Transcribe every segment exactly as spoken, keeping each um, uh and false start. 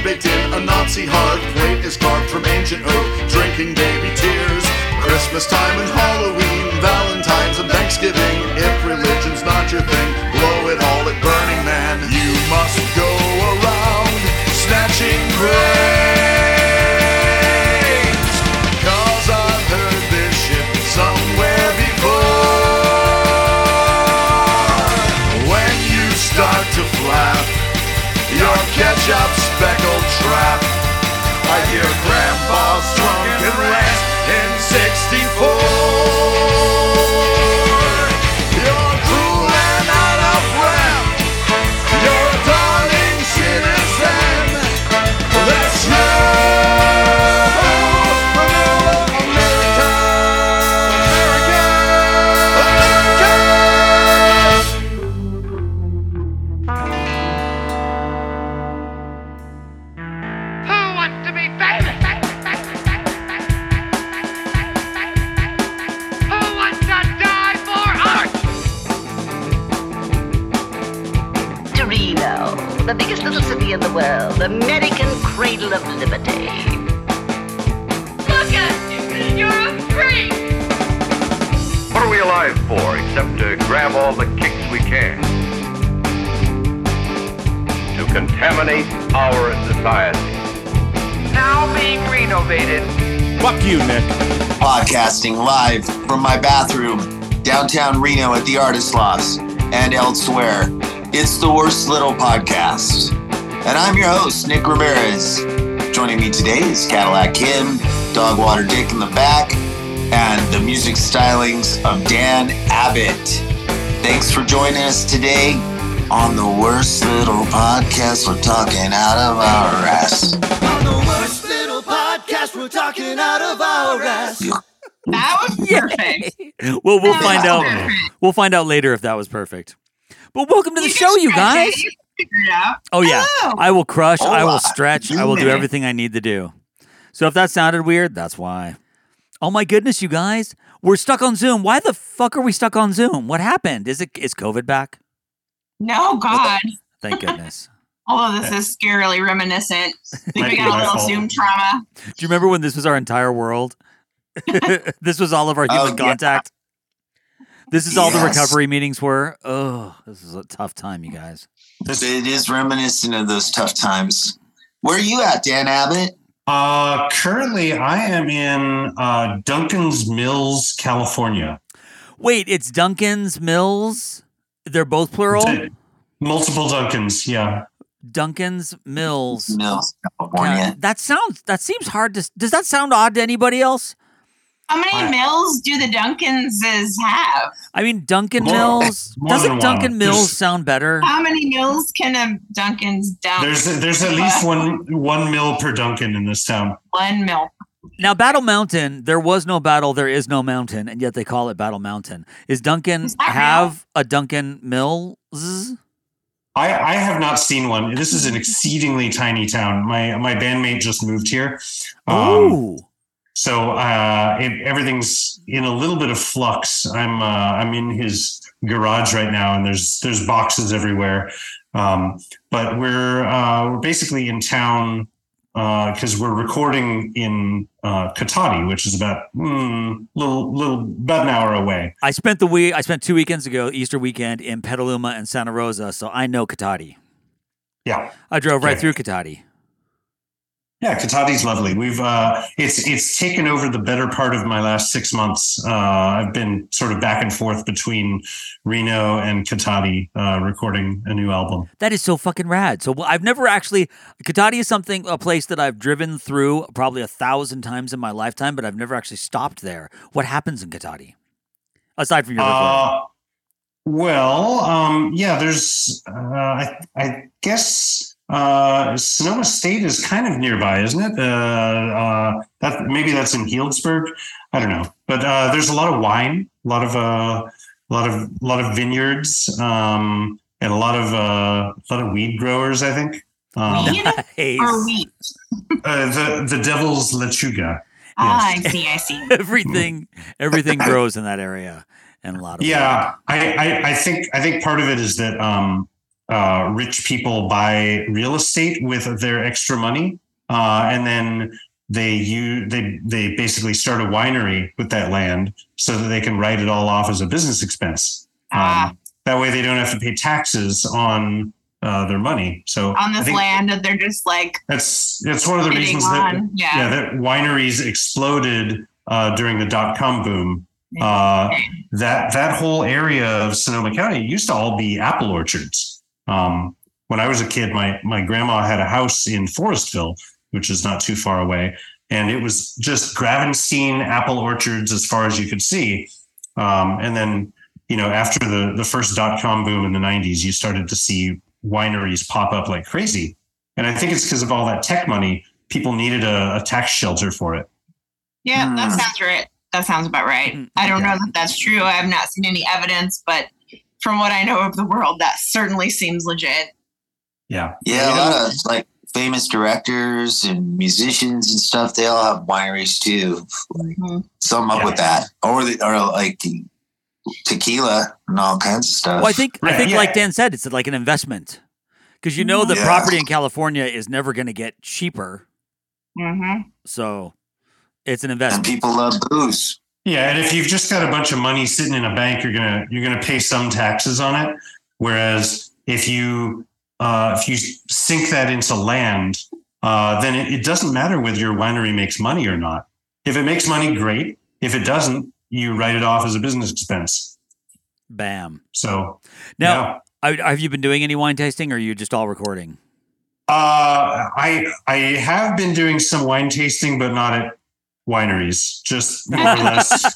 baked in a Nazi heart. Plate is carved from ancient oak, drinking baby tears. Christmas time and Halloween, Valentine's and Thanksgiving. If religion's not your thing, blow it all at Burning Man. You must go around snatching brains, 'cause I've heard this shit somewhere before. When you start to flap your ketchup speckled trap, I hear Grandpa's drunken rant in sixty-four. You're cruel and out of breath. You're a darling citizen. That's you, America, Who wants to be famous? Who wants to die for art? Torino, the biggest little city in the world, American cradle of liberty. Look at you! You're a freak! What are we alive for except to grab all the kicks we can? To contaminate our society. Now being renovated. Fuck you, Nick. Podcasting live from my bathroom, downtown Reno at the Artist Lofts, and elsewhere. It's the Worst Little Podcast. And I'm your host, Nick Ramirez. Joining me today is Cadillac Kim, Dogwater Dick in the back, and the music stylings of Dan Abbott. Thanks for joining us today on the Worst Little Podcast. We're talking out of our ass. On the Worst Little Podcast, we're talking out of our ass. That was perfect. Well, we'll That find was out. perfect. We'll find out later if that was perfect. But welcome to the You show, can you stretch guys. it. You can figure it out. Oh yeah, Hello. I will crush. I will Hola. stretch. I will do everything I need to do. So if that sounded weird, that's why. Oh my goodness, you guys, we're stuck on Zoom. Why the fuck are we stuck on Zoom? What happened? Is it is COVID back? No, God. Thank goodness. Although this is scarily reminiscent. I think Might we be got a my little fault. Zoom trauma. Do you remember when this was our entire world? This was all of our human Oh, yeah. contact. This is all the Yes. recovery meetings were. Oh, this is a tough time, you guys. It is reminiscent of those tough times. Where are you at, Dan Abbott? Uh, currently, I am in uh, Duncan's Mills, California. Wait, it's Duncan's Mills. They're both plural. D- Multiple Duncans, yeah. Duncan's Mills. Mills, California. Yeah, that sounds. That seems hard to. Does that sound odd to anybody else? How many I- mills do the Duncanses have? I mean, Duncan More- Mills. more Doesn't than Duncan one. Mills There's- sound better? How many mills can a Duncan's dunk? There's there's at least one one mill per Duncan in this town. One mill. Now, Battle Mountain. There was no battle. There is no mountain, and yet they call it Battle Mountain. Is Duncan Is that have a Duncan Mills? I, I have not seen one. This is an exceedingly tiny town. My my bandmate just moved here. Um, Oh, So uh, it, everything's in a little bit of flux. I'm uh, I'm in his garage right now, and there's there's boxes everywhere. Um, but we're uh, we're basically in town because uh, we're recording in uh, Katati, which is about mm, little little about an hour away. I spent the week. I spent two weekends ago, Easter weekend, in Petaluma and Santa Rosa, so I know Katati. Yeah. I drove right Okay. through Katati. Yeah, Katati's lovely. We've uh, it's it's taken over the better part of my last six months. Uh, I've been sort of back and forth between Reno and Katati, uh, recording a new album. That is so fucking rad. So well, I've never actually. Katati is something a place that I've driven through probably a thousand times in my lifetime, but I've never actually stopped there. What happens in Katati aside from your recording? Uh, well, um, yeah, there's uh, I, I guess. Uh, Sonoma State is kind of nearby, isn't it? Uh, uh, that maybe that's in Healdsburg. I don't know, but uh, there's a lot of wine, a lot of uh, a lot of a lot of vineyards, um, and a lot of uh, a lot of weed growers. I think. Um, Weed Nice. or wheat? uh, the the Devil's Lechuga. Ah, I see, I see. everything, everything grows in that area, and a lot of Yeah, I, I, I think I think part of it is that um, uh, rich people buy real estate with their extra money, uh, and then they use they they basically start a winery with that land so that they can write it all off as a business expense. Ah. Um, that way, they don't have to pay taxes on uh, their money. So On I this think land that they're just like that's that's one of the bidding reasons that on. Yeah. yeah that wineries exploded uh, during the dot com boom. Uh, that that whole area of Sonoma County used to all be apple orchards. Um, when I was a kid, my my grandma had a house in Forestville, which is not too far away, and it was just Gravenstein apple orchards as far as you could see. Um, and then, you know, after the the first dot com boom in the nineties, you started to see wineries pop up like crazy. And I think it's because of all that tech money. People needed a, a tax shelter for it. Yeah, that Hmm. sounds right. That sounds about right. I don't know that that's true. I have not seen any evidence, but from what I know of the world, that certainly seems legit. Yeah. Yeah, a lot of like famous directors and musicians and stuff. They all have wineries too. Mhm. Some up Yeah. with that, or the, or like tequila and all kinds of stuff. Well, I think I Right, think yeah. like Dan said, it's like an investment because you know the Yeah. property in California is never going to get cheaper, Mm-hmm. so it's an and investment. people love booze. Yeah, and if you've just got a bunch of money sitting in a bank, you're gonna you're gonna pay some taxes on it. Whereas if you uh, if you sink that into land, uh, then it, it doesn't matter whether your winery makes money or not. If it makes money, great. If it doesn't, you write it off as a business expense. Bam. So Now, I- have you been doing any wine tasting, or are you just all recording? Uh, I I have been doing some wine tasting, but not at wineries. Just more or less.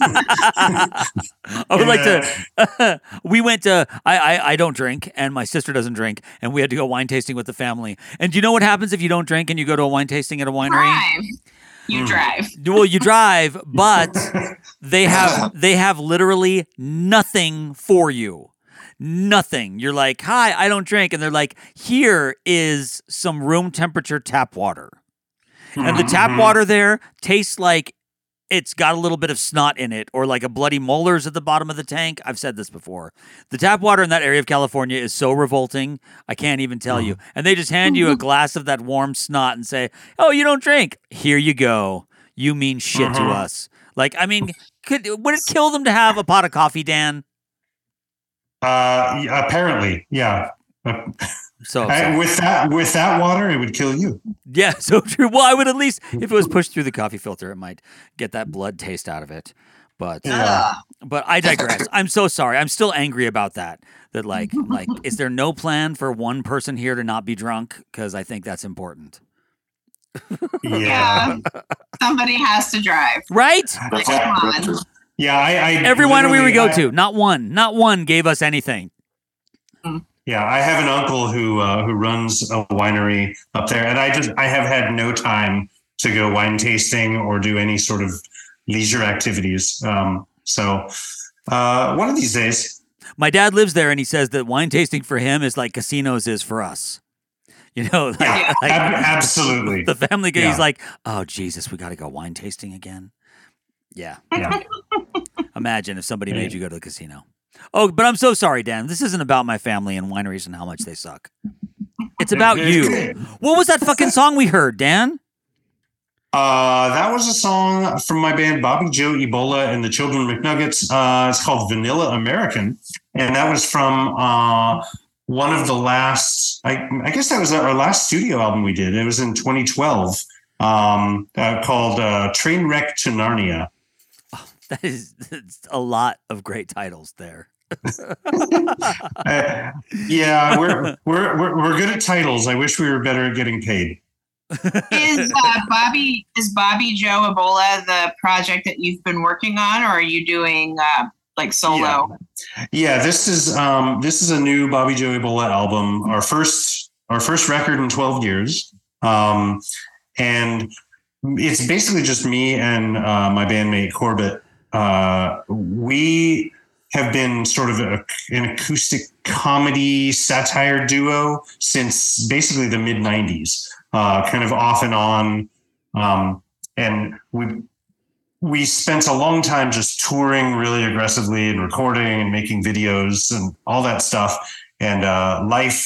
I would like to. We went to. I, I I don't drink, and my sister doesn't drink, and we had to go wine tasting with the family. And do you know what happens if you don't drink and you go to a wine tasting at a winery? Drive. You Mm. drive. Well, you drive, but they have they have literally nothing for you. Nothing. You're like, hi, I don't drink. And they're like, here is some room temperature tap water. And the tap Mhm. water there tastes like it's got a little bit of snot in it or like a bloody molars at the bottom of the tank. I've said this before. The tap water in that area of California is so revolting, I can't even tell you. And they just hand you a glass of that warm snot and say, oh, you don't drink. Here you go. You mean shit to Mhm. us. Like, I mean, could would it kill them to have a pot of coffee, Dan? Uh, yeah, apparently, yeah. Uh, So, I- so- with that with that water, it would kill you. yeah, so true. Well, I would at least, if it was pushed through the coffee filter, it might get that blood taste out of it. But Yeah. but I digress. I'm so sorry. I'm still angry about that. That like like is there no plan for one person here to not be drunk? Because I think that's important. Yeah. Somebody has to drive. Right? That's Come on. that's true. Yeah. I, I Every winery we literally- go I- to, not one, not one gave us anything. Yeah, I have an uncle who uh, who runs a winery up there, and I just I have had no time to go wine tasting or do any sort of leisure activities. Um, so uh, one of these days, My dad lives there, and he says that wine tasting for him is like casinos is for us. You know, like, yeah, like ab- absolutely. the family guy. Yeah. He's like, oh Jesus, we got to go wine tasting again. Yeah. Yeah. Imagine if somebody made you go to the casino. Oh, but I'm so sorry, Dan. This isn't about my family and wineries and how much they suck. It's about you. What was that fucking song we heard, Dan? Uh, that was a song from my band Bobby Joe Ebola and the Children McNuggets. Uh, it's called Vanilla American, and that was from uh, one of the last. I, I guess that was our last studio album we did. It was in twenty twelve, um, uh, called uh, Trainwreck to Narnia. That is that's a lot of great titles there. Uh, yeah, we're, we're we're we're good at titles. I wish we were better at getting paid. Is uh, Bobby is Bobby Joe Ebola the project that you've been working on, or are you doing uh, like solo? Yeah, this is um, this is a new Bobby Joe Ebola album. Our first our first record in twelve years, um, and it's basically just me and uh, my bandmate Corbett. Uh, we have been sort of a, an acoustic comedy satire duo since basically the mid nineties, uh, kind of off and on. Um, and we we spent a long time just touring really aggressively and recording and making videos and all that stuff. And uh, life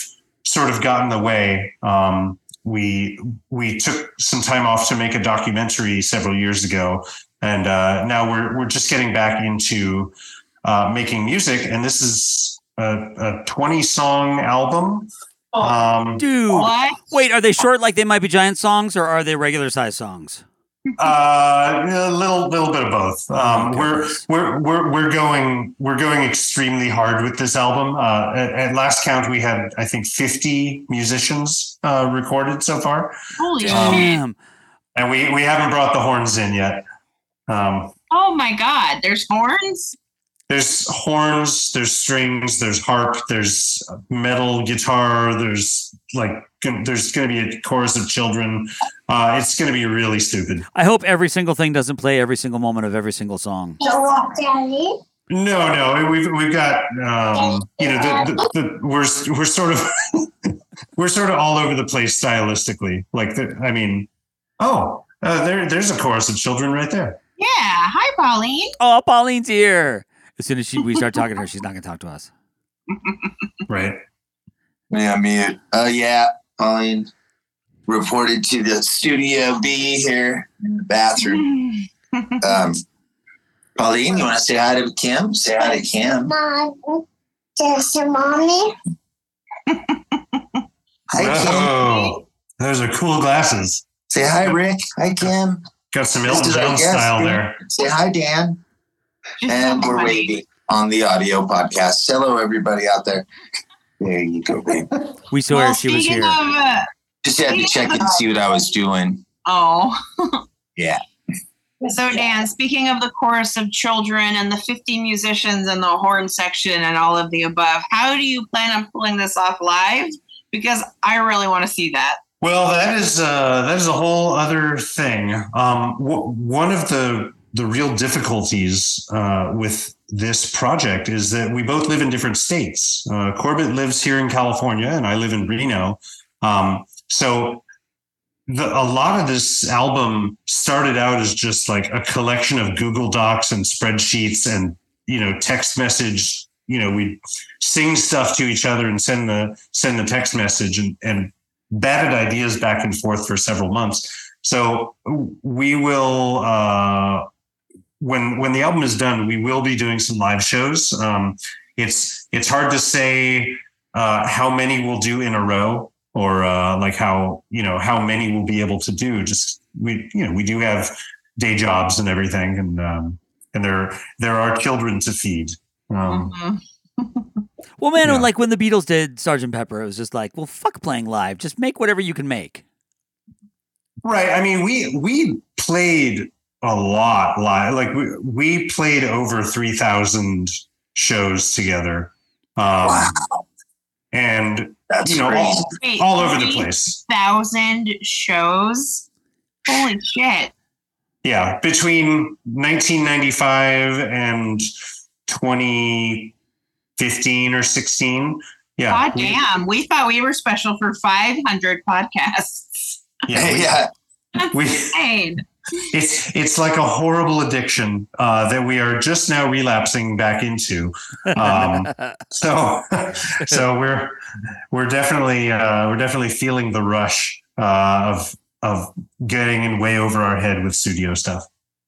sort of got in the way. Um, we we took some time off to make a documentary several years ago, and uh, now we're we're just getting back into uh, making music. And this is a, a twenty song album. Um, Dude, What? wait, are they short like They Might Be Giant songs, or are they regular size songs? Uh, a little, little bit of both. Um, Okay. we're, we're, we're, we're going, we're going extremely hard with this album. Uh, at, at last count, we had, I think, fifty musicians, uh, recorded so far. Holy shit. Damn. And we, we haven't brought the horns in yet. Um, Oh my God. There's horns? there's horns, there's strings, there's harp, there's metal guitar, there's like, there's going to be a chorus of children. Uh, it's going to be really stupid. I hope every single thing doesn't play every single moment of every single song. No, no, we've we've got um, you know the, the, the, we're we're sort of we're sort of all over the place stylistically. Like the, I mean, oh, uh, there there's a chorus of children right there. Yeah. Hi, Pauline. Oh, Pauline's here. As soon as she, we start talking to her, she's not going to talk to us. Right. Yeah, mute. Oh, yeah. Pauline reported to the Studio B here in the bathroom. Um, Pauline, you want to say hi to Kim? Say hi to Kim. Mom, there's your mommy. Hi, Kim. Oh, those are cool glasses. Say hi, Rick. Hi, Kim. Got some This Elton is our John guest, style Kim. there. Say hi, Dan. And we're waiting on the audio podcast. Hello, everybody out there. There you go, babe. We saw Well, her. She was speaking here. of, uh, Just had to check and see what I was doing. oh. Yeah. So, Dan, speaking of the chorus of children and the fifty musicians and the horn section and all of the above, how do you plan on pulling this off live? Because I really want to see that. Well, that is uh, that is a whole other thing. Um, w- one of the the real difficulties uh, with this project is that we both live in different states. Uh, Corbett lives here in California, and I live in Reno. Um, so the, a lot of this album started out as just like a collection of Google Docs and spreadsheets and, you know, text message. You know, we sing stuff to each other and send the send the text message and, and batted ideas back and forth for several months. So we will, uh, when when the album is done, we will be doing some live shows. Um, it's it's hard to say uh, how many we'll do in a row, or uh, like how you know how many we'll be able to do. Just we you know we do have day jobs and everything, and um, and there there are children to feed. Um, Mm-hmm. Well, man, Yeah. like when the Beatles did Sergeant Pepper, it was just like, well, fuck playing live. Just make whatever you can make. Right. I mean, we we played a lot live. Like we we played over three thousand shows together, um, Wow. and That's you know crazy. all, Wait, all over the place. Thousand shows. Holy shit. Yeah, between nineteen ninety-five and twenty fifteen or sixteen. Yeah, God we- damn. We thought we were special for five hundred podcasts. yeah, we- yeah. we, Insane. it's it's like a horrible addiction uh, that we are just now relapsing back into. Um, so so we're we're definitely uh, we're definitely feeling the rush uh, of of getting in way over our head with studio stuff.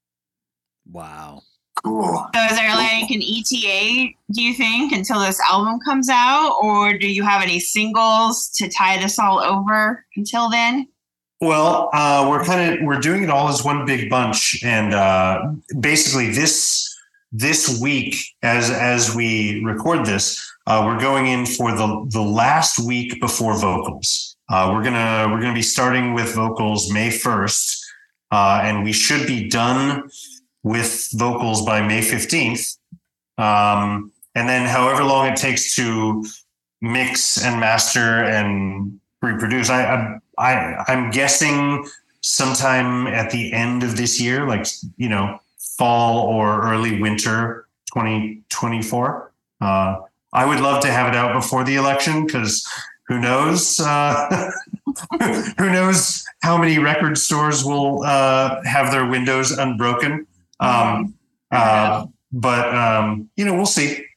Wow. Cool. So is there like an E T A, do you think, until this album comes out? Or do you have any singles to tie this all over until then? Well, uh, we're kind of we're doing it all as one big bunch, and uh, basically this this week, as as we record this, uh, we're going in for the the last week before vocals. Uh, we're gonna we're gonna be starting with vocals May first, uh, and we should be done with vocals by May fifteenth, um, and then however long it takes to mix and master and reproduce. I. I I, I'm guessing sometime at the end of this year, like, you know, fall or early winter twenty twenty-four. Uh, I would love to have it out before the election because who knows? Uh, who knows how many record stores will uh, have their windows unbroken? Um, uh, but, um, you know, we'll see.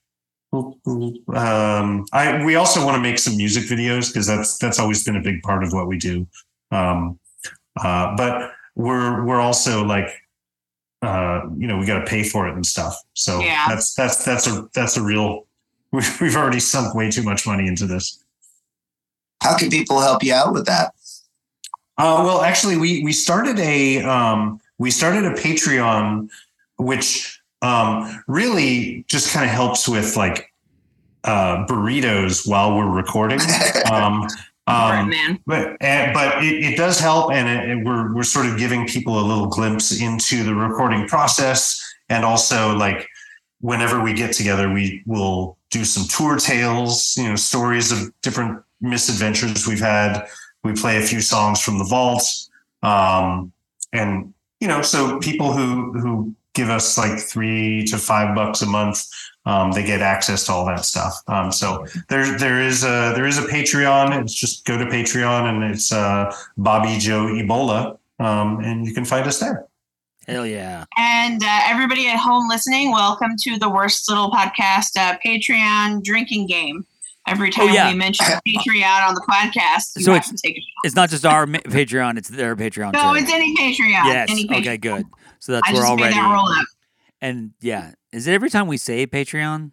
Um, I we also want to make some music videos because that's that's always been a big part of what we do. Um, uh, but we're we're also like, uh, you know, we got to pay for it and stuff. So Yeah. that's that's that's a that's a real. We've already sunk way too much money into this. How can people help you out with that? Uh, well, actually, we we started a um, we started a Patreon, which um, really just kind of helps with like uh, burritos while we're recording. Um, Right, um, man. but and, but it, it does help, and it, it- we're we're sort of giving people a little glimpse into the recording process, and also like whenever we get together, we will do some tour tales, you know, stories of different misadventures we've had. We play a few songs from the vault, um, and you know, so people who who give us like three to five bucks a month, um, they get access to all that stuff. Um, so there there is a there is a Patreon. It's just go to Patreon, and it's uh, Bobby Joe Ebola, um, and you can find us there. Hell yeah. And uh, everybody at home listening, welcome to the Worst Little Podcast uh, Patreon drinking game. Every time Oh, yeah. we mention Patreon on the podcast, you So have it's- to take a shot. It's not just our ma- Patreon, it's their Patreon No, too. it's any Patreon. Yes. Any Patreon. Okay, good. So that's I we're just already. made that roll up. And yeah, is it every time we say Patreon?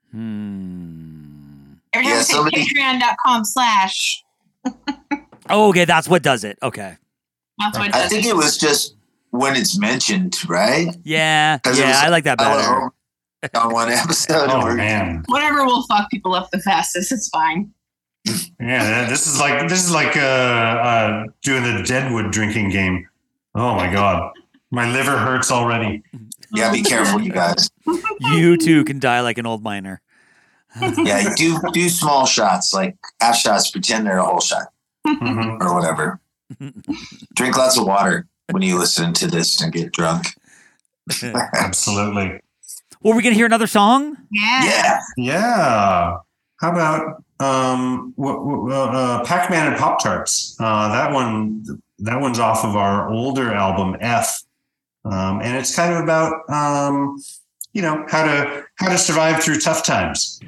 Hmm. Every time Yeah, we say somebody- patreon.com slash. Oh, okay, that's what does it. Okay. That's what it I does. think it was just when it's mentioned, right? Yeah. 'Cause it Yeah, was- I like that better. On one episode. Oh where- man, Whatever will fuck people up the fastest, it's fine. yeah, this is like this is like uh, uh, doing the Deadwood drinking game. Oh my god, my liver hurts already. Yeah, be careful, you guys. You too can die like an old miner. Yeah, do do small shots, like half shots, pretend they're a whole shot Mhm. or whatever. Drink lots of water when you listen to this and get drunk. Absolutely. Well, we're gonna hear another song. Yeah. Yeah. Yeah. How about um, what, what, uh, Pac-Man and Pop Tarts? Uh, that one, that one's off of our older album F, um, and it's kind of about um, you know how to how to survive through tough times.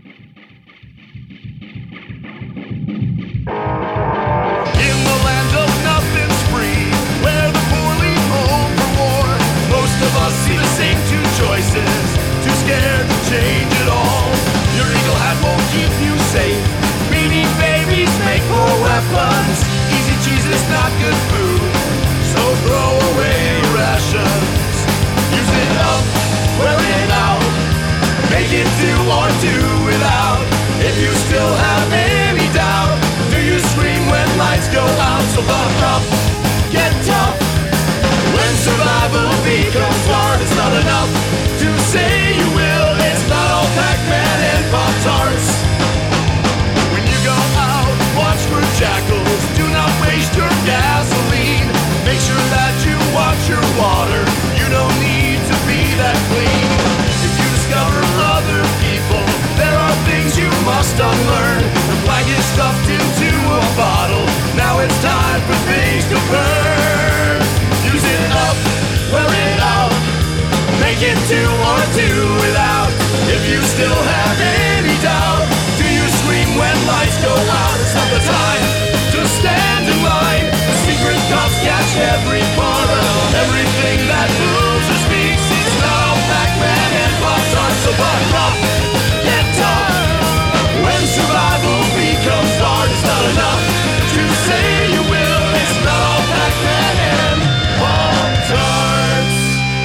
In the land of nothing's free, where the poor leave home for war, most of us see the same two choices, too scared to change it all. Your eagle hat won't keep you safe, beanie babies make more weapons, easy cheese is not good food, so throw away your rations. Use it up, wear it out, make it do or do without. If you still have any doubt, do you scream when lights go out? So buck up, get tough. When survival becomes hard, it's not enough to say you will. It's not all Pac-Man and Pop-Tarts. When you go out, watch for jackals. Do not waste your gasoline. Make sure that you watch your water. You don't need to be that clean. If you discover other people, there are things you must unlearn. The flag is stuffed into a bottle. Now it's time for things to burn. Use it up, wear it out. Make it do or do without. If you still have any doubt, do you scream when lights go out? It's not the time to stand in line. The secret cops catch every part of everything that moves or speaks. It's not all Pac-Man and Pop-Tarts, so buck up, get tough. When survival becomes hard, it's not enough to say you will. It's not all Pac-Man and Pop-Tarts.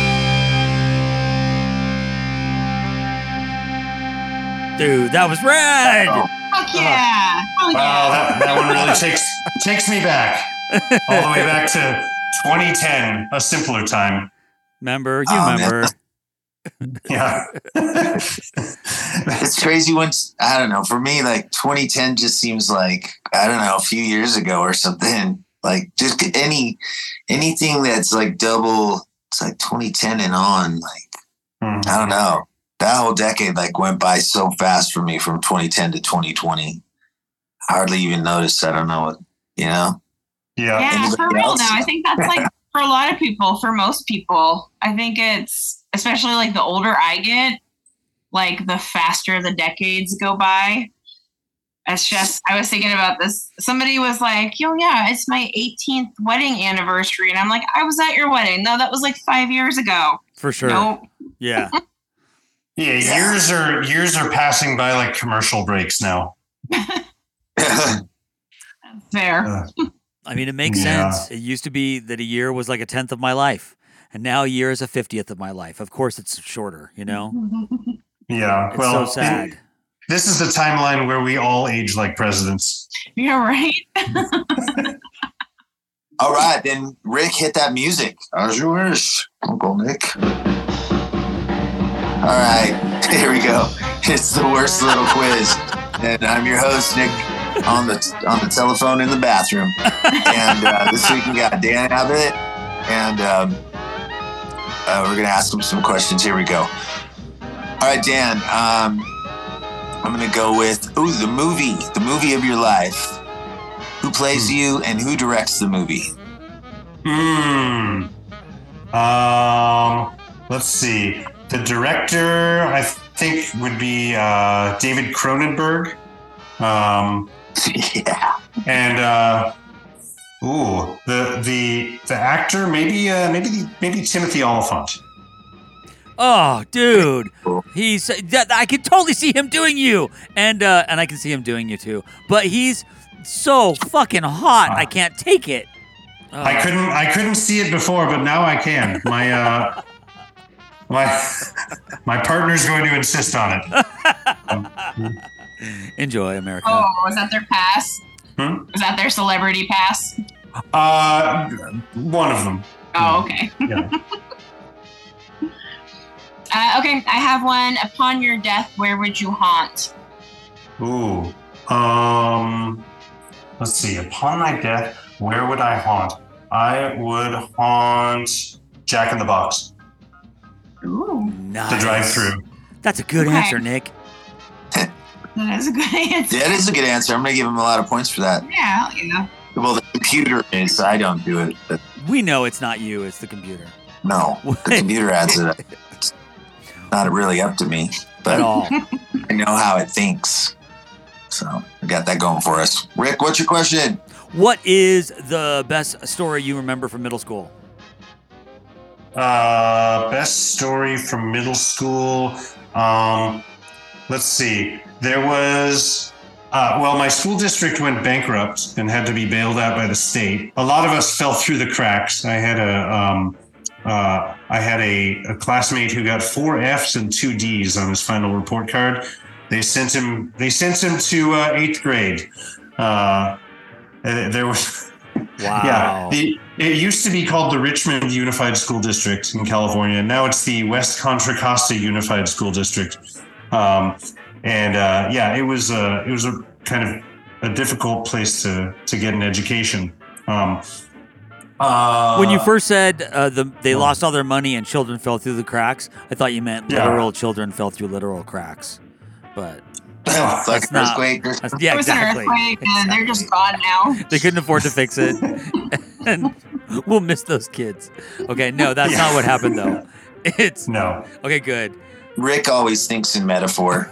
Dude, that was rad. Fuck yeah. Oh, yeah. Wow, that, that one really takes takes me back all the way back to twenty ten, a simpler time. Remember, you Oh, remember. Yeah. It's crazy when, I don't know, for me, like twenty ten just seems like, I don't know, a few years ago or something. Like just any, anything that's like double, it's like twenty ten and on. Like, Mhm. I don't know. That whole decade like went by so fast for me from twenty ten to twenty twenty. I hardly even noticed. I don't know what, you know? Yeah. Yeah, Anybody for real else? though. I think that's like for a lot of people, for most people, I think it's especially like the older I get, like the faster the decades go by. It's just, I was thinking about this. Somebody was like, yo, yeah, it's my eighteenth wedding anniversary. And I'm like, I was at your wedding. No, that was like five years ago. For sure. Nope. Yeah. Yeah, years are years are passing by like commercial breaks now. Fair. Uh, I mean, it makes Yeah. sense. It used to be that a year was like a tenth of my life. And now a year is a fiftieth of my life. Of course, it's shorter, you know? yeah. It's well, so sad. in- this is the timeline where we all age like presidents. You're right. All right, then Rick, hit that music. As you wish, Uncle Nick. All right, here we go. It's the worst little quiz, and I'm your host, Nick, on the on the telephone in the bathroom. And uh, this week we got Dan Abbott, and um, uh, we're gonna ask him some questions. Here we go. All right, Dan. Um, I'm gonna go with ooh the movie, the movie of your life. Who plays you and who directs the movie? Hmm. Um. Let's see. The director, I think, would be uh, David Cronenberg. Um. Yeah. And uh, ooh, the the the actor, maybe uh, maybe maybe Timothy Oliphant. Oh, dude, he's that I can totally see him doing you, and uh, and I can see him doing you too. But he's so fucking hot, I can't take it. Oh. I couldn't I couldn't see it before, but now I can. My uh, my my partner's going to insist on it. Enjoy, America. Oh, was that their pass? Hmm? Was that their celebrity pass? Uh, one of them. Oh, okay. Yeah. Uh, okay, I have one. Upon your death, where would you haunt? Ooh. Um. Let's see. Upon my death, where would I haunt? I would haunt Jack in the Box. Ooh. Nice. The drive-through. That's a good Okay. answer, Nick. That is a good answer. That is a good answer. I'm going to give him a lot of points for that. Yeah, you know. Well, the computer is. I don't do it. But We know it's not you, it's the computer. no, the computer adds it. It's not really up to me, but At all. I know how it thinks. So we got that going for us. Rick, what's your question? What is the best story you remember from middle school? Uh, best story from middle school. Um, let's see. There was, uh, well, my school district went bankrupt and had to be bailed out by the state. A lot of us fell through the cracks. I had a, um, uh, I had a, a classmate who got four F's and two D's on his final report card. They sent him. They sent him to uh, eighth grade. Uh, there was. Wow. Yeah, the, it used to be called the Richmond Unified School District in California. Now it's the West Contra Costa Unified School District. Um, and uh, yeah, it was a it was a kind of a difficult place to to get an education. Um, uh, When you first said uh, the they lost all their money and children fell through the cracks, I thought you meant Yeah. literal children fell through literal cracks. But like that's not. earthquake. That's, yeah, It was exactly. an earthquake, and they're just gone now. They couldn't afford to fix it, and we'll miss those kids. Okay, no, that's Yeah. not what happened though. It's no. okay. Good. Rick always thinks in metaphor.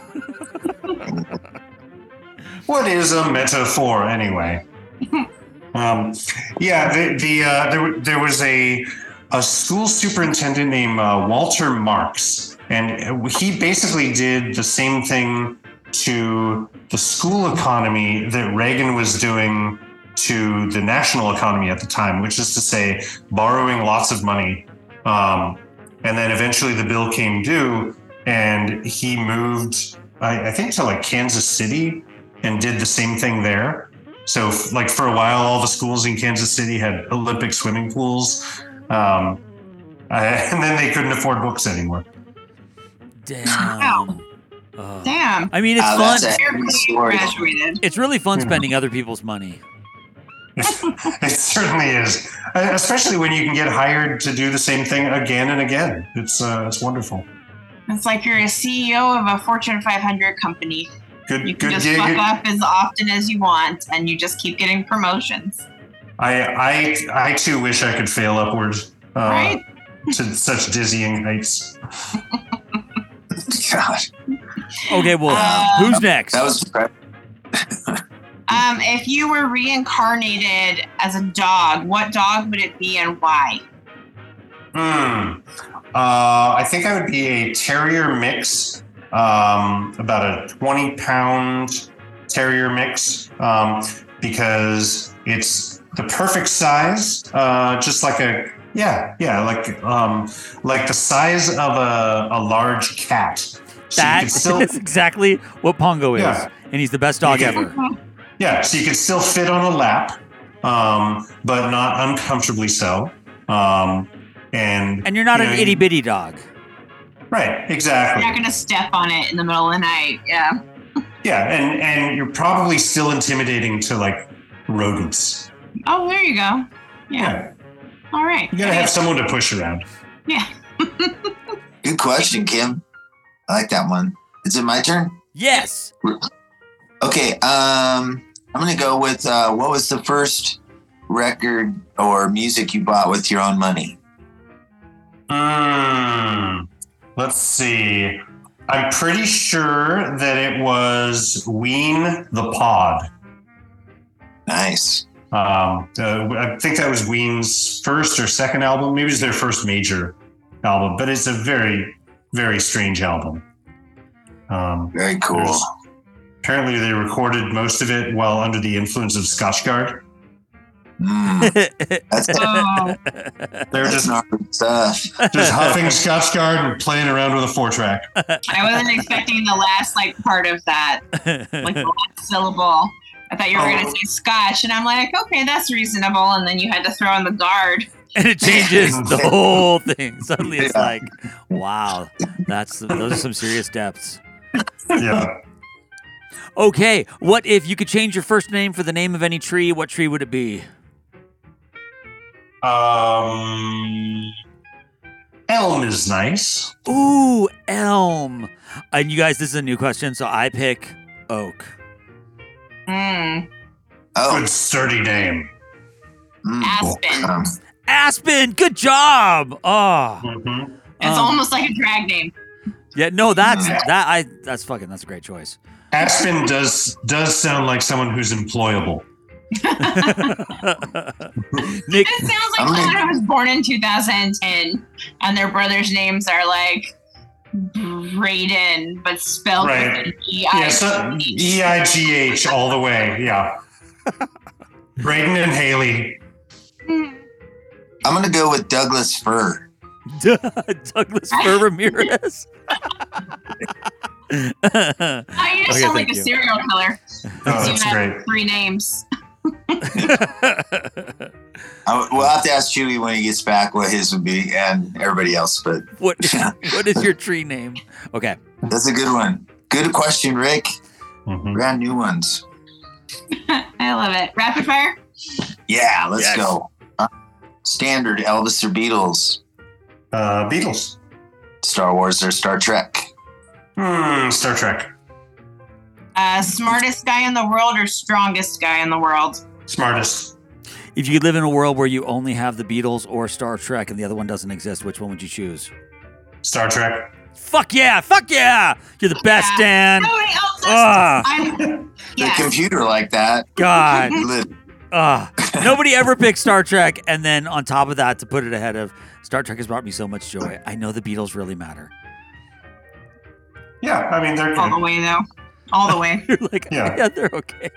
What is a metaphor anyway? um, yeah, the, the uh, there there was a a school superintendent named uh, Walter Marks, and he basically did the same thing to the school economy that Reagan was doing to the national economy at the time, which is to say, borrowing lots of money. Um, and then eventually the bill came due, and he moved, I, I think, to like Kansas City and did the same thing there. So, like, for a while, all the schools in Kansas City had Olympic swimming pools. Um, and then they couldn't afford books anymore. Damn. Wow. Uh, Damn. I mean, it's Ah, fun. that's a heavy story. Graduated. It's really fun spending other people's money. It certainly is, especially when you can get hired to do the same thing again and again. It's uh, it's wonderful. It's like you're a C E O of a Fortune five hundred company. Good, You can good just gig. fuck up as often as you want, and you just keep getting promotions. I, I, I too wish I could fail upward uh, Right? to such dizzying heights. God. Okay, well, Uh, who's next? That was Um, if you were reincarnated as a dog, what dog would it be and why? Hmm. Uh, I think I would be a terrier mix, um, about a twenty pound terrier mix, um, because it's the perfect size, uh, just like a, yeah, yeah, like, um, like the size of a, a large cat. So That you can still, is exactly what Pongo is, Yeah. and he's the best dog You ever. can- yeah, so you can still fit on a lap, um, but not uncomfortably so. Um, and And you're not you an know, itty bitty dog. Right, You're exactly. not going to step on it in the middle of the night. Yeah. Yeah, and and you're probably still intimidating to like rodents. Oh, there you go. Yeah. Yeah, All right. you gotta have someone to push around. Yeah. good question, Kim. I like that one. Is it my turn? Yes. Okay, um, I'm gonna go with uh, what was the first record or music you bought with your own money? Mm, let's see. I'm pretty sure that it was Ween the Pod. Nice. Um, uh, I think that was Ween's first or second album. Maybe it was their first major album, but it's a very, very strange album. Um, Very cool. there's- Apparently, they recorded most of it while under the influence of Scotchgard. Mm, that's Oh, They were that's just not good stuff. just huffing Scotchgard and playing around with a four track. I wasn't expecting the last like part of that, like the last syllable. I thought you were Oh. going to say Scotch, and I'm like, okay, that's reasonable. And then you had to throw in the guard. And it changes the whole thing. Suddenly it's Yeah. like, wow, that's those are some serious depths. Yeah. Okay, what if you could change your first name for the name of any tree? What tree would it be? Um, Elm is nice. Ooh, elm. And you guys, this is a new question, so I pick oak. Mm. Oh, Good sturdy name. mm, Aspen. um, Aspen, good job. Oh, Mm-hmm. It's Um, almost like a drag name. yeah, no, that's that. I that's fucking that's a great choice. Aspen does does sound like someone who's employable. Nick, It sounds like I'm gonna- someone who was born in two thousand ten, and their brothers' names are like Braden, but spelled Right. with an E I. Yeah, so E I G H all the way. Yeah. Braden and Haley. I'm gonna go with Douglas Fir. Douglas Fir Ramirez. Oh, you just Okay, sound like thank a you. serial killer. Oh, You that's have great. three names. I, we'll have to ask Chewy when he gets back what his would be, and everybody else. But What what is your tree name? Okay. that's a good one. Good question, Rick. Mhm. Brand new ones. I love it. Rapid fire? Yeah, let's Yes. go. Uh, standard Elvis or Beatles, Uh, Beatles. Star Wars or Star Trek. Hmm, Star Trek. Uh, smartest guy in the world or strongest guy in the world? Smartest. If you could live in a world where you only have the Beatles or Star Trek and the other one doesn't exist, which one would you choose? Star Trek. Fuck yeah! Fuck yeah! You're the best, Yeah. Dan. Nobody else does. Ah, I'm, The yes. computer like that. God. Li- Ah. Nobody ever picked Star Trek, and then on top of that, to put it ahead of Star Trek has brought me so much joy. I know the Beatles really matter. Yeah, I mean they're All the good. way, though. All the way. You're like, yeah, Yeah. they're okay.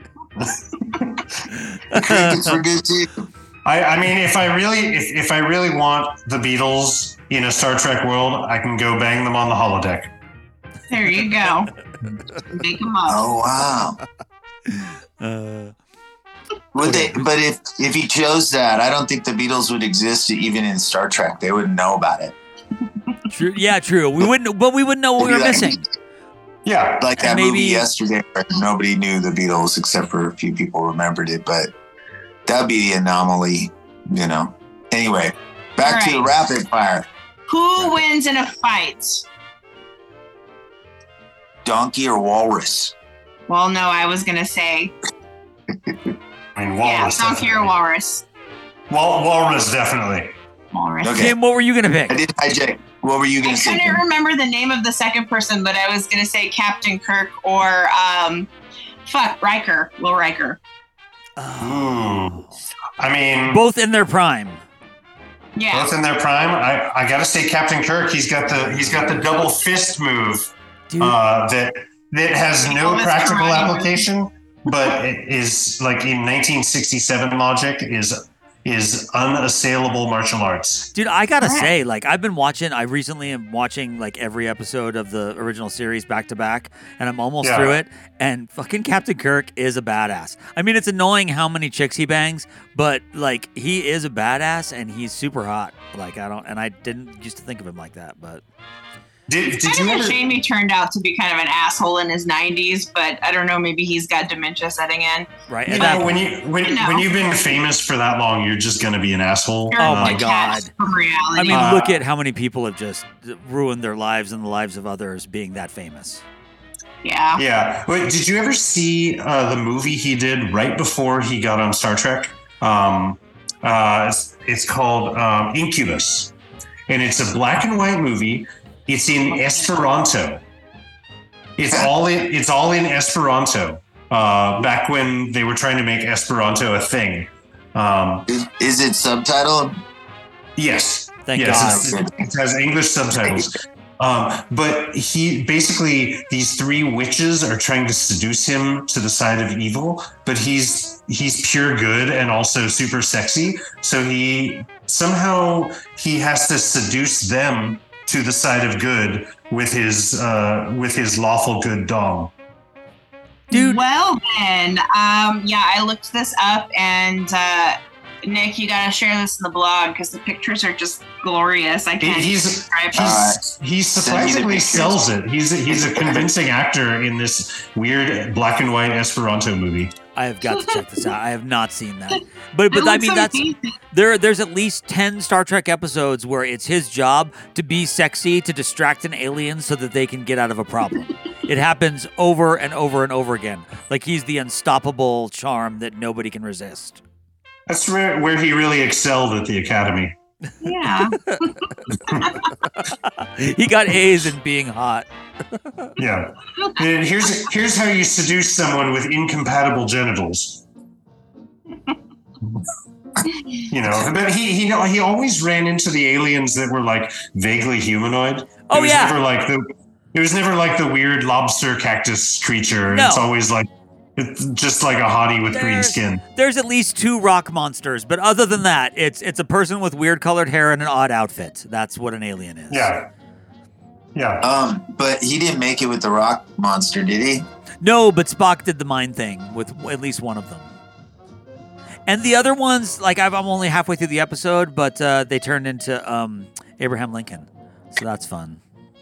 The crickets were good too. I, I mean, if I really, if, if I really want the Beatles in a Star Trek world, I can go bang them on the holodeck. There you go. Make them up. Oh wow. Uh, Would Okay. they? But if if he chose that, I don't think the Beatles would exist even in Star Trek. They wouldn't know about it. true. Yeah, true. We wouldn't, but we wouldn't know what we were Like- missing. Yeah, Like that And movie maybe- yesterday, where nobody knew the Beatles except for a few people remembered it. But that'd be the anomaly, you know. Anyway, back to the All rapid fire. Who wins in a fight? Donkey or walrus? Well, no, I was going to say, I mean yeah, Walrus. donkey or definitely. walrus. Wal- walrus definitely. Walrus. Okay. Kim, what were you gonna pick? I did hijack. What were you I going to say? couldn't remember the name of the second person, but I was going to say Captain Kirk or um, fuck Riker, Will Riker. Ooh. I mean, Both in their prime. Yeah. both in their prime. I, I gotta say, Captain Kirk. He's got the he's got the double fist move Dude. uh, that that has no Almost practical karate move. application, but it is like in nineteen sixty-seven logic is is unassailable martial arts. Dude, I gotta Yeah. say, like, I've been watching, I recently am watching, like, every episode of the original series back to back, and I'm almost Yeah. through it, and fucking Captain Kirk is a badass. I mean, it's annoying how many chicks he bangs, but, like, he is a badass, and he's super hot. Like, I don't, and I didn't used to think of him like that, but. Did did Kind you of a ever? shame he turned out to be kind of an asshole in his nineties, but I don't know, maybe he's got dementia setting in. Right. You And know, that, when you when You know. when you've been famous for that long, you're just gonna be an asshole. You're Oh my detached God. From reality. I mean, Uh, look at how many people have just ruined their lives and the lives of others being that famous. yeah. Yeah. Wait, did you ever see uh, the movie he did right before he got on Star Trek? Um, uh, it's, it's called um, Incubus, and it's a black and white movie. It's in Esperanto. It's all in. It's all in Esperanto. Uh, back when they were trying to make Esperanto a thing. Um, Is, is it subtitled? yes. Thank yes. God. It's, it has English subtitles. Um, but he basically, these three witches are trying to seduce him to the side of evil, but he's he's pure good and also super sexy. So he somehow he has to seduce them to the side of good with his uh, with his lawful good dong. Dude. Well then, um, yeah, I looked this up, and uh, Nick, you gotta share this in the blog because the pictures are just glorious. I can't He's- describe He's, them. he surprisingly sells it. He's a, he's a convincing actor in this weird black and white Esperanto movie. I have got to check this out. I have not seen that. But It but I looks mean that's amazing. there there's at least ten Star Trek episodes where it's his job to be sexy to distract an alien so that they can get out of a problem. It happens over and over and over again. Like he's the unstoppable charm that nobody can resist. That's where, where he really excelled at the Academy. Yeah. He got A's in being hot. Yeah. And here's here's how you seduce someone with incompatible genitals. You know, but he he he always ran into the aliens that were like vaguely humanoid. It Oh, was yeah. never like the it was never like the weird lobster cactus creature. No. It's always like it's just like a hottie with green There's- skin. There's at least two rock monsters, but other than that, it's it's a person with weird colored hair and an odd outfit. That's what an alien is. Yeah. Yeah. Um, but he didn't make it with the rock monster, did he? No, but Spock did the mind thing with at least one of them. And the other ones, like I've, I'm only halfway through the episode, but uh, they turned into um, Abraham Lincoln, so that's fun.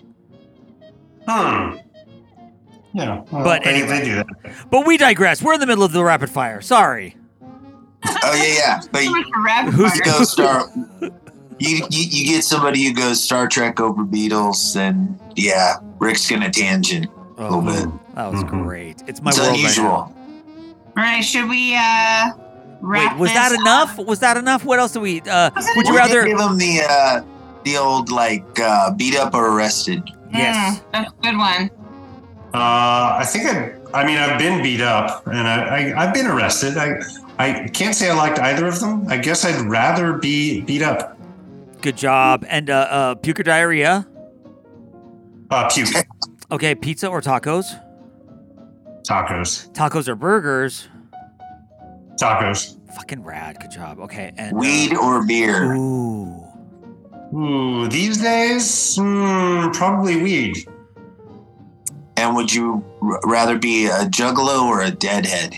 Hmm. Yeah. Well, But they, anyway. they do that. But we digress. We're in the middle of the rapid fire. Sorry. Oh yeah, yeah. But So you much for rapid Who's- fire. go Star. You, you you get somebody who goes Star Trek over Beatles, then yeah, Rick's gonna tangent a little bit. That was Mhm. great. It's my It's world unusual. right All right, should we uh wrap now. Wait, was this that up? enough? Was that enough? What else do we? Uh, Was it would you We enough? did rather? give him the uh, the old like uh, beat up or arrested? Yes. Mm, that's a good one. Uh, I think I. I mean, I've been beat up and I, I I've been arrested. I I can't say I liked either of them. I guess I'd rather be beat up. Good job. And uh, uh, puke or diarrhea? Uh, puke. Okay, pizza or tacos? Tacos. Tacos or burgers? Tacos. Fucking rad. Good job. Okay. And uh, Weed or beer? Ooh. Ooh, these days, mm, probably weed. And would you r- rather be a juggalo or a deadhead?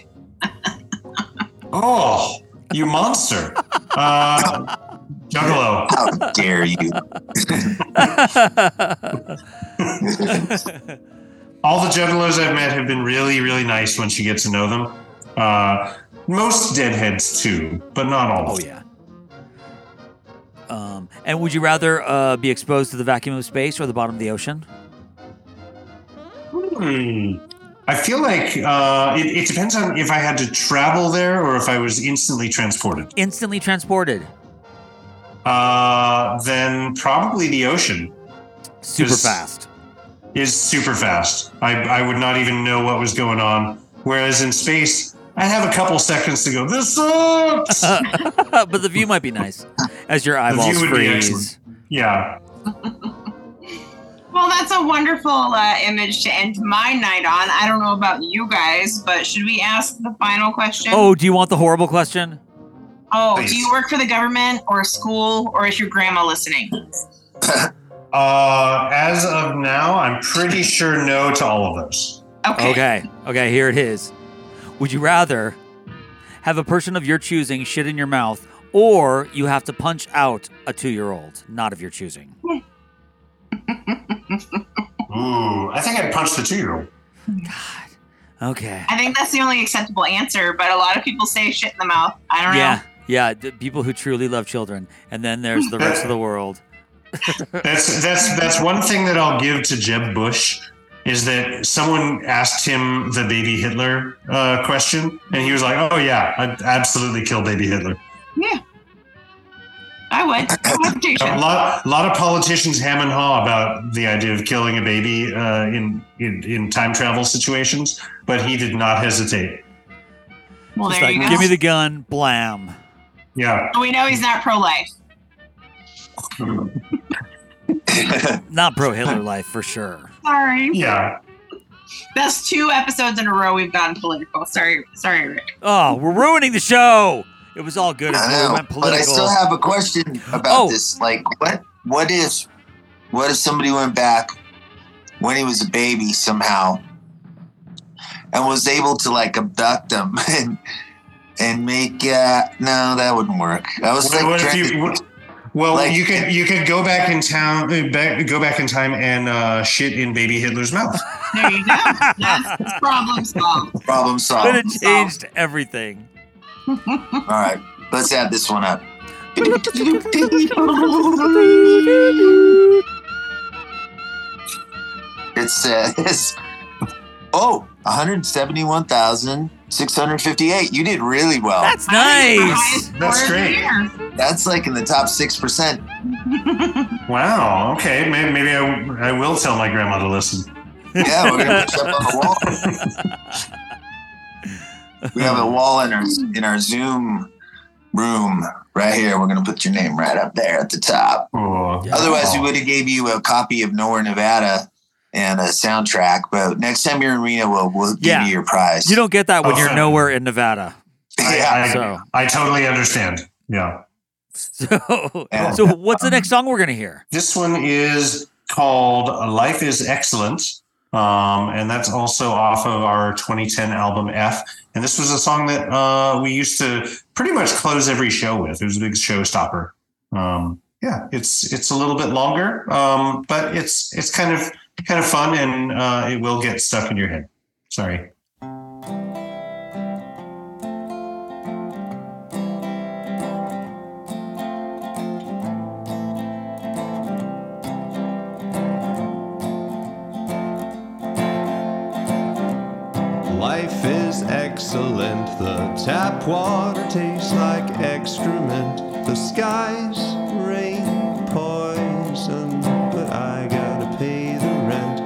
Oh, you monster. Uh, Juggalo. How dare you? All the juggalos I've met have been really, really nice once you get to know them. Uh, most deadheads too, but not all. Oh yeah. Um, and would you rather uh, be exposed to the vacuum of space or the bottom of the ocean? Hmm. I feel like uh, it, it depends on if I had to travel there or if I was instantly transported. Instantly transported. Uh, then probably the ocean. Super 'Cause fast. Is super fast. I, I would not even know what was going on. Whereas in space, I have a couple seconds to go, this sucks! But the view might be nice as your eyeballs view would be freeze. excellent. Yeah. Well, that's a wonderful uh, image to end my night on. I don't know about you guys, but should we ask the final question? Oh, do you want the horrible question? Oh, Please. do you work for the government or a school, or is your grandma listening? Uh, as of now, I'm pretty sure no to all of those. Okay. Okay. Okay, here it is. Would you rather have a person of your choosing shit in your mouth, or you have to punch out a two-year-old, not of your choosing? Ooh, I think I'd punch the two-year-old. Okay. I think that's the only acceptable answer, but a lot of people say shit in the mouth. I don't Yeah. know. Yeah. The people who truly love children. And then there's the rest of the world. That's that's that's one thing that I'll give to Jeb Bush is that someone asked him the baby Hitler uh, question, and he was like, "Oh yeah, I'd absolutely kill baby Hitler." Yeah. I would. No hesitation. A lot, a lot of politicians ham and haw about the idea of killing a baby uh, in, in in time travel situations, but he did not hesitate. Well, Just there like, you go. give me the gun, blam. Yeah. We know he's not pro-life. Not pro Hitler life for sure. Sorry. Yeah. That's two episodes in a row we've gotten political. Sorry, sorry, Rick. Oh, we're ruining the show. It was all good I until we know, went but political. I still have a question about Oh. this. Like, what? What if? What if somebody went back when he was a baby somehow and was able to like abduct him and and make? Uh, no, that wouldn't work. I was What, like, what if trying you? to- What, well, Like- you could you could go back in town, uh, back, go back in time and uh, shit in baby Hitler's mouth. There you go. That's, that's problem solved. problem But solved. it changed everything. All right, let's add this one up. It says, oh, one hundred seventy-one thousand six hundred fifty-eight. You did really well. That's I think the nice. highest That's score of the great. year. That's like in the top six percent. Wow. Okay. Maybe, maybe I, I will tell my grandma to listen. Yeah, we're gonna put you up on the wall. We have a wall in our in our Zoom room right here. We're gonna put your name right up there at the top. Oh. Yeah. Otherwise, we would have gave you a copy of Nowhere, Nevada, and a soundtrack. But next time you're in Reno, we'll we'll give Yeah. you your prize. You don't get that when Oh, you're so- nowhere in Nevada. yeah. I, So, I totally understand. Yeah. so, Yeah. so what's the next song we're gonna hear? This one is called "Life Is Excellent," um, and that's also off of our twenty ten album F. And this was a song that uh, we used to pretty much close every show with. It was a big showstopper. Um, yeah, it's it's a little bit longer, um, but it's it's kind of kind of fun, and uh, it will get stuck in your head. Sorry. Life is excellent. The tap water tastes like excrement. The skies rain poison, but I gotta pay the rent.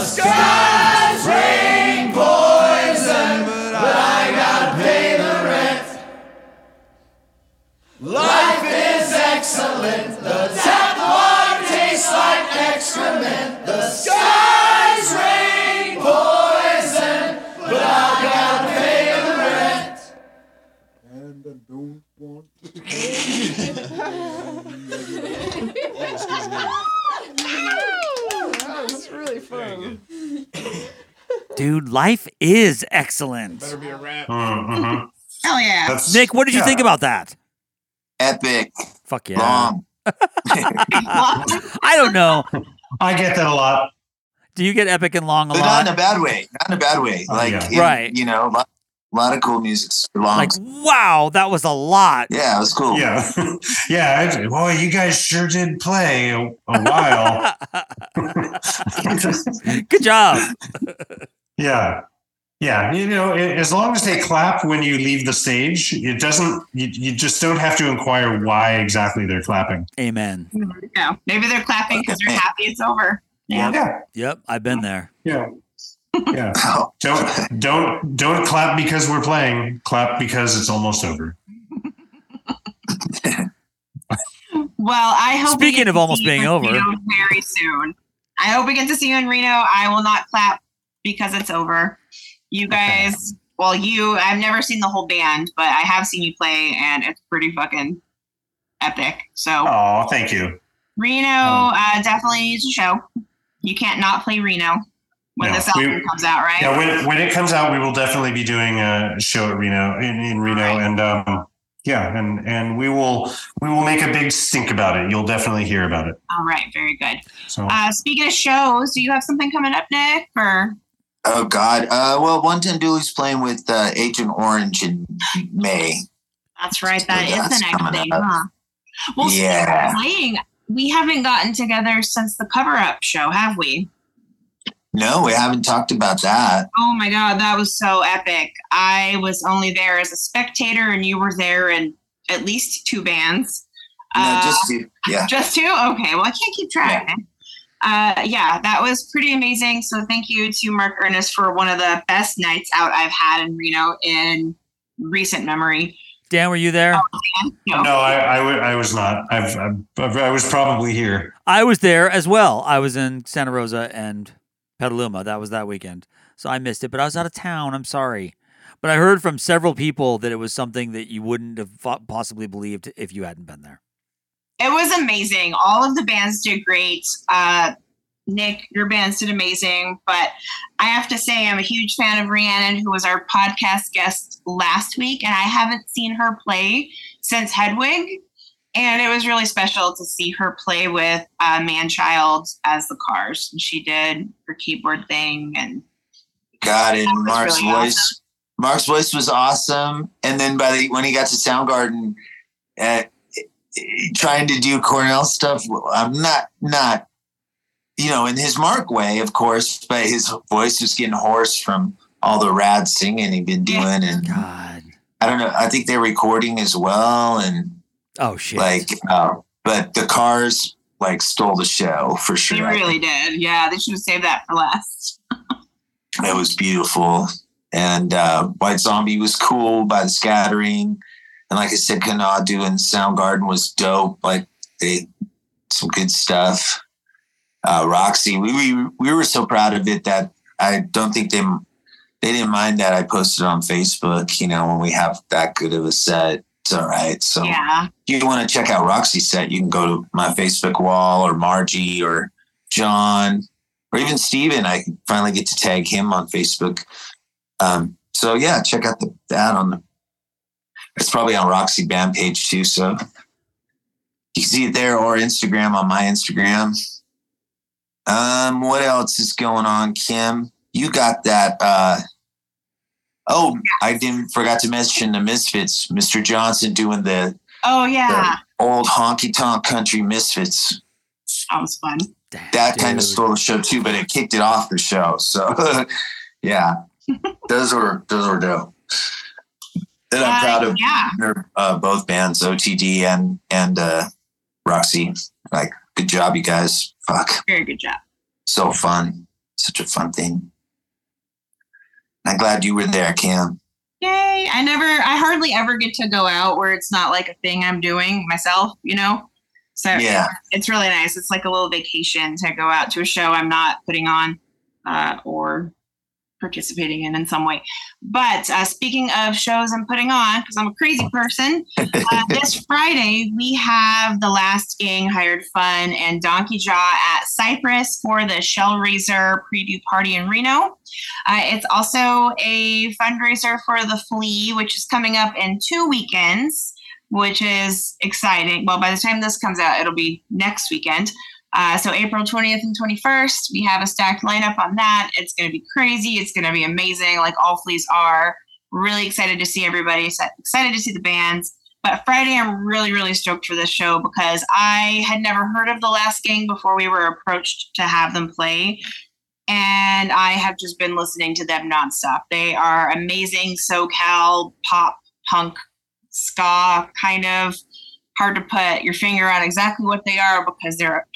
sky's raining poison, but I gotta pay the rent. Life is excellent. The tap water tastes like excrement. The sky's raining poison, but I gotta pay the rent. And I don't want to pay. That was really fun. Dude, life is excellent. Better be a rap. Mm-hmm. Hell yeah. That's- Nick, what did you yeah. think about that? Epic. Fuck yeah. Long. I don't know. I get that a lot. Do you get epic and long a But lot? not in a bad way. Not in a bad way. Oh, Like, yeah. it- Right. You know, a lot, a lot of cool music. Long. Like, wow, that was a lot. Yeah, it was cool. Yeah. yeah. I- Boy, you guys sure did play a, a while. Good job. Yeah. Yeah. You know, a- as long as they clap when you leave the stage, it doesn't, you, you just don't have to inquire why exactly they're clapping. Amen. No, maybe they're clapping because they're happy it's over. Yeah. Yeah. Yep, I've been there. Yeah. Yeah. Don't, don't, don't clap because we're playing. Clap because it's almost over. Well, I hope. we Speaking get of to almost see you being in over. Reno very soon. I hope we get to see you in Reno. I will not clap because it's over. You guys, well, you, I've never seen the whole band, but I have seen you play, and it's pretty fucking epic. So, Oh, thank you. Reno uh, definitely needs a show. You can't not play Reno when Yeah, this album we- comes out, right? Yeah, when when it comes out, we will definitely be doing a show at Reno in, in Reno, Right. and um, yeah, and and we will we will make a big stink about it. You'll definitely hear about it. All right, very good. So Uh, speaking of shows, do you have something coming up, Nick? Or Oh, God. Uh, well, One Ten Dooley's playing with uh, Agent Orange in May. that's right, that is That's the next coming thing, up. huh? Well, Yeah. speaking of playing, we haven't gotten together since the cover up show, have we? No, we haven't talked about that. Oh my God, that was so epic. I was only there as a spectator, and you were there in at least two bands. No, Uh, just to, yeah. Just two? Okay, well, I can't keep track. Uh, yeah, that was pretty amazing. So thank you to Mark Ernest for one of the best nights out I've had in Reno in recent memory. Dan, were you there? No. no, I I, w- I was not. I've, I've I was probably here. I was there as well. I was in Santa Rosa and Petaluma. That was that weekend. So I missed it, but I was out of town. I'm sorry. But I heard from several people that it was something that you wouldn't have fo- possibly believed if you hadn't been there. It was amazing. All of the bands did great. Uh, Nick, your bands did amazing. But I have to say, I'm a huge fan of Rhiannon, who was our podcast guest last week, and I haven't seen her play since Hedwig. And it was really special to see her play with uh, Manchild as the Cars. And she did her keyboard thing. And God, and was Mark's really voice. awesome. Mark's voice was awesome. And then by the when he got to Soundgarden, uh, trying to do Cornell stuff, I'm not not you know in his Mark way, of course, but his voice was getting hoarse from all the rad singing he'd been doing, and God, I don't know. I think they're recording as well, and oh shit, like, uh, but the Cars like stole the show for sure. they really did. Yeah, they should have saved that for last. It was beautiful. And uh, White Zombie was cool by the Scattering. And like I said, Kanaa doing Soundgarden was dope. Like, they, some good stuff. Uh, Roxy, we, we we were so proud of it that I don't think they, they didn't mind that I posted on Facebook, you know, when we have that good of a set. It's all right. So Yeah. if you want to check out Roxy's set, you can go to my Facebook wall, or Margie, or John, or even Steven. I finally get to tag him on Facebook. Um, so yeah, check out the, that on the, it's probably on Roxy band page too. So you can see it there, or Instagram on my Instagram. Um, what else is going on, Kim? You got that, uh, oh, I didn't forgot to mention the Misfits, Mister Johnson doing the, Oh, yeah. the old honky tonk country Misfits. That was fun. That kind of stole the show too, but it kicked it off the show. So yeah, those were those were dope. And I'm Uh, proud of yeah. uh, both bands, O T D and and uh, Roxy. Like, good job, you guys. Fuck, Very good job. so fun. such a fun thing. I'm glad you were there, Cam. Yay. I never, I hardly ever get to go out where it's not like a thing I'm doing myself, you know? So yeah. it's really nice. It's like a little vacation to go out to a show I'm not putting on uh, or participating in in some way. But uh, speaking of shows I'm putting on, because I'm a crazy person, uh, this Friday we have The Last Gang, Hired Fun, and Donkey Jaw at Cypress for the Shellraiser preview party in Reno. Uh, it's also a fundraiser for The Flea, which is coming up in two weekends, which is exciting. Well, by the time this comes out, it'll be next weekend. Uh, so April twentieth and twenty-first, we have a stacked lineup on that. It's going to be crazy. It's going to be amazing, like all fleas are. Really excited to see everybody. Excited to see the bands. But Friday, I'm really, really stoked for this show because I had never heard of The Last Gang before we were approached to have them play. And I have just been listening to them nonstop. They are amazing SoCal, pop, punk, ska, kind of. Hard to put your finger on exactly what they are because they're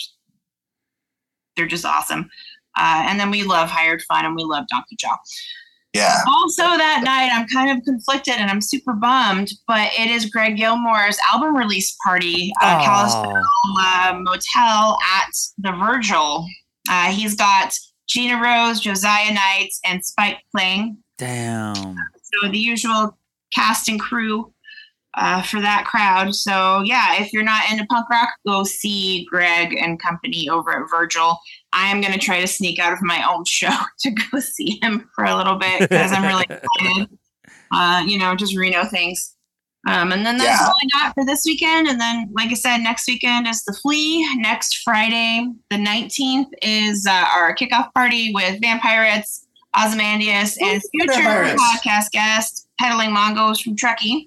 they're just awesome. Uh, and then we love Hired Fun and we love Donkey Jaw. Yeah. Also that night, I'm kind of conflicted and I'm super bummed, but it is Greg Gilmore's album release party, uh, Calistoga uh, Motel at the Virgil. Uh, he's got Gina Rose, Josiah Knights, and Spike playing. Damn. So the usual cast and crew uh, for that crowd. So yeah, if you're not into punk rock, go see Greg and company over at Virgil. I am going to try to sneak out of my own show to go see him for a little bit because I'm really excited. Uh, you know, just Reno things. Um, and then that's Yeah. all I got for this weekend. And then, like I said, next weekend is The Flea. Next Friday, the nineteenth, is uh, our kickoff party with Vampirates, Ozymandias, and future Vampirates. podcast guest, Peddling Mongos from Truckee.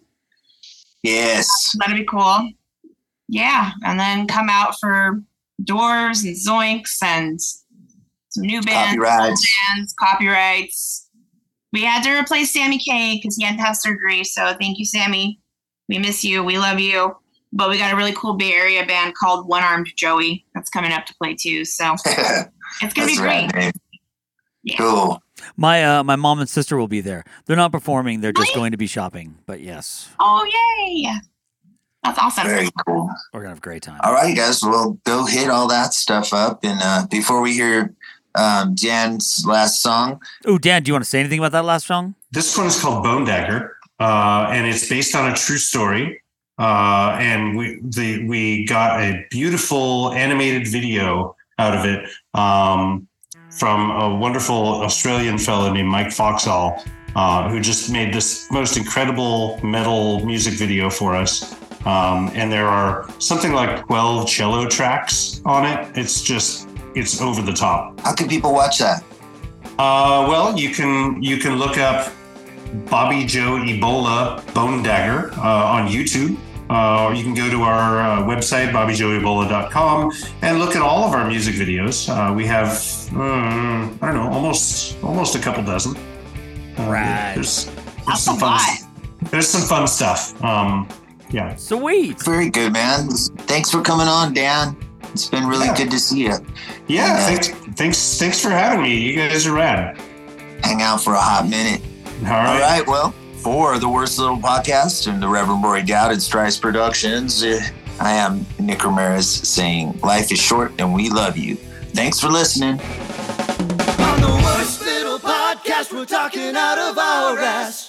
Yes. That'd be cool. Yeah. And then come out for Doors and Zoinks and some new bands, old Copyrights. bands, copyrights. We had to replace Sammy K because he had to have surgery. So thank you, Sammy. We miss you. We love you. But we got a really cool Bay Area band called One Armed Joey that's coming up to play too. So it's gonna be That's great. right, man. Yeah. Cool. My uh, my mom and sister will be there. They're not performing. They're just going to be shopping. But yes, Oh yay! That's awesome. Very cool. we're gonna have a great time. All right, guys. We'll go hit all that stuff up. And uh, before we hear um, Dan's last song, Oh, Dan, do you want to say anything about that last song? This one is called Bone Dagger, uh, and it's based on a true story. Uh, and we the, we got a beautiful animated video out of it um, from a wonderful Australian fellow named Mike Foxall, uh, who just made this most incredible metal music video for us. Um, and there are something like twelve cello tracks on it. It's just, it's over the top. how can people watch that? Uh, well, you can you can look up Bobby Joe Ebola Bone Dagger uh, on YouTube. Uh, or you can go to our uh, website, bobby joe ebola dot com, and look at all of our music videos. Uh, we have, uh, I don't know, almost almost a couple dozen. Uh, Right. There's, there's That's some a fun. lot. There's some fun stuff. Um, yeah. Sweet. Very good, man. Thanks for coming on, Dan. It's been really Yeah. good to see you. Yeah. Yeah. Thanks. Thanks. Thanks for having me. You guys are rad. Hang out for a hot minute. All All right. right, well, for the Worst Little Podcast and the Reverend Rory Dowd at Strice Productions, uh, I am Nick Ramirez saying life is short and we love you. Thanks for listening. On the Worst Little Podcast, we're talking out of our ass.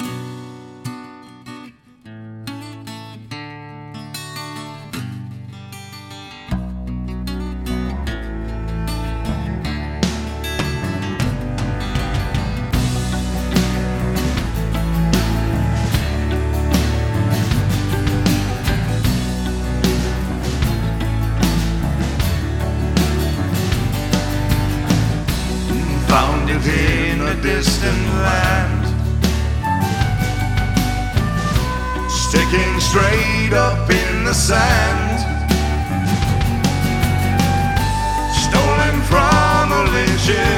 Found it in a distant land, sticking straight up in the sand, stolen from a lynching